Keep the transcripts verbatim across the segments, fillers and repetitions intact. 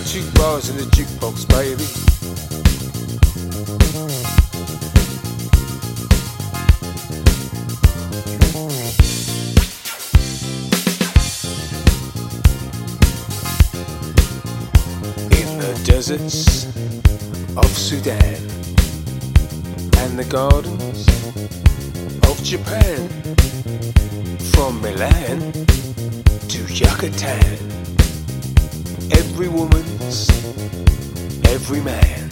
electric bars in the jukebox, baby. In the deserts of Sudan and the gardens of Japan, from Milan to Yucatan, every woman's every man.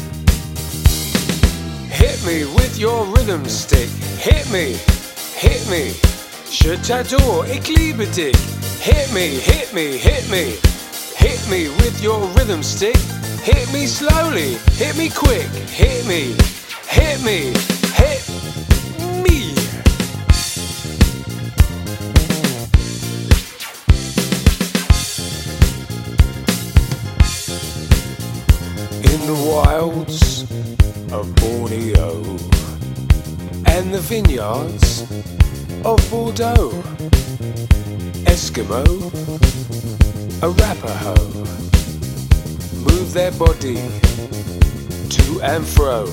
Hit me with your rhythm stick, hit me, hit me. Je t'adore, ik liebe dich. Hit me, hit me, hit me. Hit me with your rhythm stick. Hit me slowly, hit me quick. Hit me, hit me, hit me. In the wilds of Borneo and the vineyards of Bordeaux, Eskimo, Arapaho, move their body to and fro.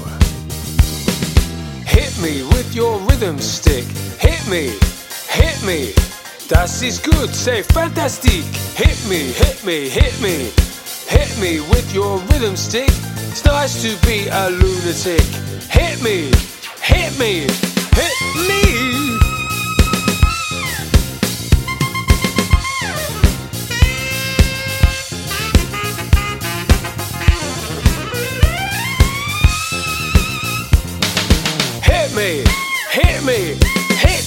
Hit me with your rhythm stick, hit me, hit me. Das ist gut, say fantastic. Hit me, hit me, hit me. Hit me with your rhythm stick. It's nice to be a lunatic. Hit me, hit me, hit me. Hit me, hit me, hit.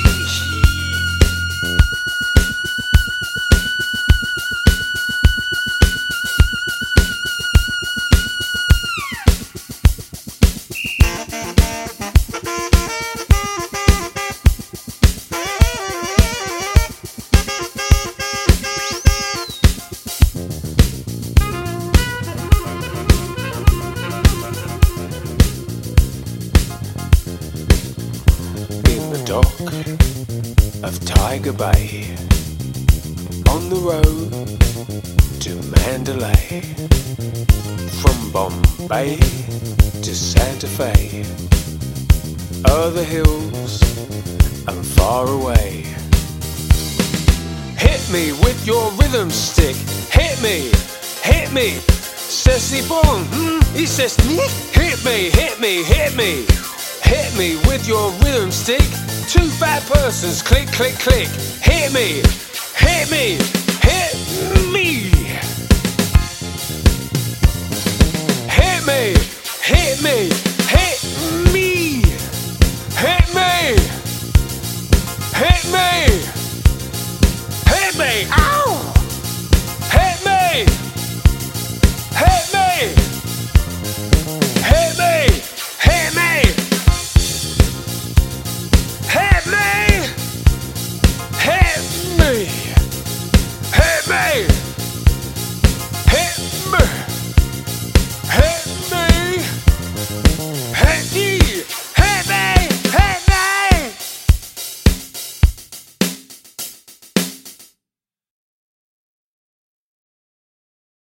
Dock of Tiger Bay, on the road to Mandalay, from Bombay to Santa Fe, other hills and far away. Hit me with your rhythm stick, hit me, hit me. C'est bon, hmm, he says, hit me, hit me, hit me. Hit me with your rhythm stick. Two fat persons, click, click, click. Hit me, hit me, hit me. Hit me, hit me.